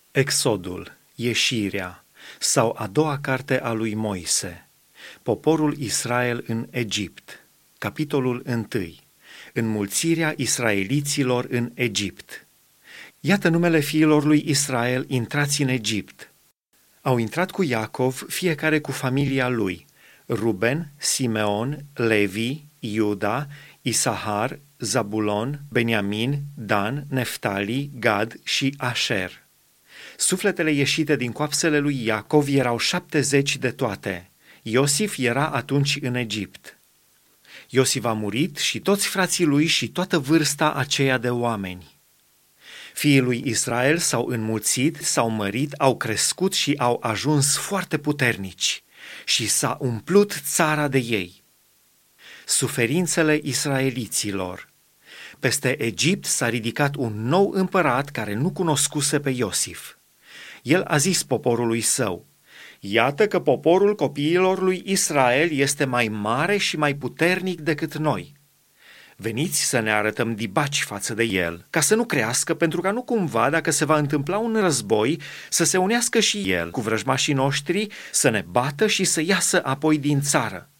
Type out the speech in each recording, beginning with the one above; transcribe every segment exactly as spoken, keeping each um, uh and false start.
Exodul, ieșirea sau a doua carte a lui Moise. Poporul Israel în Egipt. Capitolul unu. Înmulțirea israeliților în Egipt. Iată numele fiilor lui Israel intrați în Egipt. Au intrat cu Iacov, fiecare cu familia lui: Ruben, Simeon, Levi, Iuda, Isahar, Zabulon, Beniamin, Dan, Neftali, Gad și Asher. Sufletele ieșite din coapsele lui Iacov erau șaptezeci de toate. Iosif era atunci în Egipt. Iosif a murit și toți frații lui și toată vârsta aceea de oameni. Fiii lui Israel s-au înmulțit, s-au mărit, au crescut și au ajuns foarte puternici și s-a umplut țara de ei. Suferințele israeliților. Peste Egipt s-a ridicat un nou împărat care nu cunoscuse pe Iosif. El a zis poporului său: iată că poporul copiilor lui Israel este mai mare și mai puternic decât noi. Veniți să ne arătăm dibaci față de el, ca să nu crească, pentru ca nu cumva, dacă se va întâmpla un război, să se unească și el cu vrăjmașii noștri, să ne bată și să iasă apoi din țară.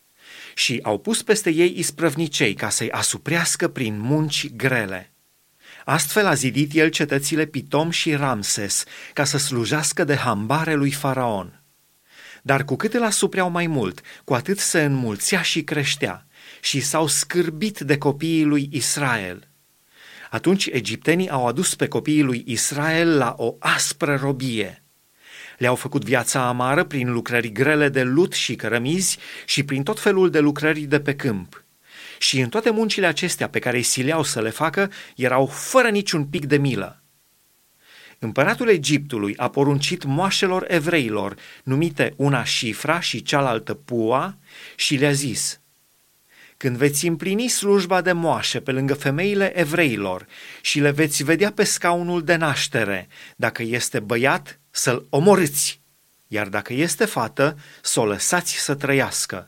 Și au pus peste ei isprăvnicei ca să-i asuprească prin munci grele. Astfel a zidit el cetățile Pitom și Ramses, ca să slujească de hambare lui Faraon. Dar cu cât îl asupreau mai mult, cu atât se înmulțea și creștea, și s-au scârbit de copiii lui Israel. Atunci egiptenii au adus pe copiii lui Israel la o aspră robie. Le-au făcut viața amară prin lucrări grele de lut și cărămizi și prin tot felul de lucrări de pe câmp. Și în toate muncile acestea pe care îi sileau să le facă, erau fără niciun pic de milă. Împăratul Egiptului a poruncit moașelor evreilor, numite una Șifra și cealaltă Pua, și le-a zis: când veți împlini slujba de moașe pe lângă femeile evreilor și le veți vedea pe scaunul de naștere, dacă este băiat, să-l omorâți, iar dacă este fată, să o lăsați să trăiască.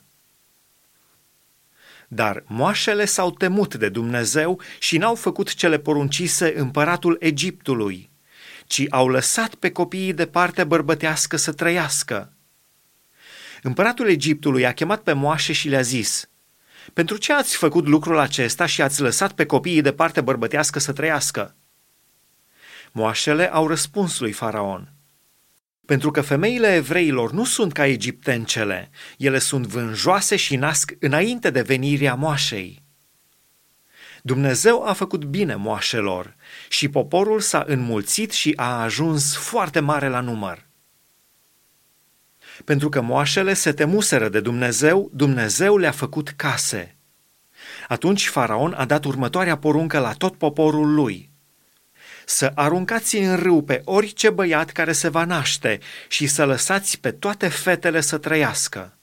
Dar moașele s-au temut de Dumnezeu și n-au făcut ce le poruncise împăratul Egiptului, ci au lăsat pe copiii de parte bărbătească să trăiască. Împăratul Egiptului a chemat pe moașe și le-a zis: pentru ce ați făcut lucrul acesta și ați lăsat pe copiii de parte bărbătească să trăiască? Moașele au răspuns lui Faraon: pentru că femeile evreilor nu sunt ca egiptencele, ele sunt vânjoase și nasc înainte de venirea moașei. Dumnezeu a făcut bine moașelor și poporul s-a înmulțit și a ajuns foarte mare la număr. Pentru că moașele se temuseră de Dumnezeu, Dumnezeu le-a făcut case. Atunci Faraon a dat următoarea poruncă la tot poporul lui: să aruncați în râu pe orice băiat care se va naște și să lăsați pe toate fetele să trăiască.